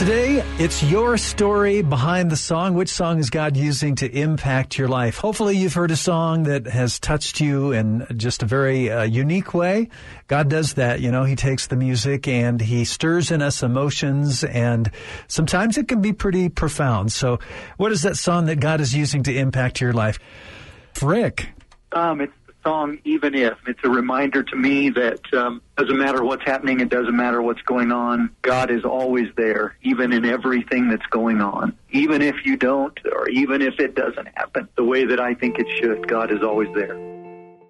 Today, it's your story behind the song. Which song is God using to impact your life? Hopefully, you've heard a song that has touched you in just a very unique way. God does that. You know, He takes the music and He stirs in us emotions, and sometimes it can be pretty profound. So what is that song that God is using to impact your life? Rick? It's the song Even If. It's a reminder to me that doesn't matter what's happening, it doesn't matter what's going on, God is always there, even in everything that's going on. Even if you don't, or even if it doesn't happen the way that I think it should, God is always there.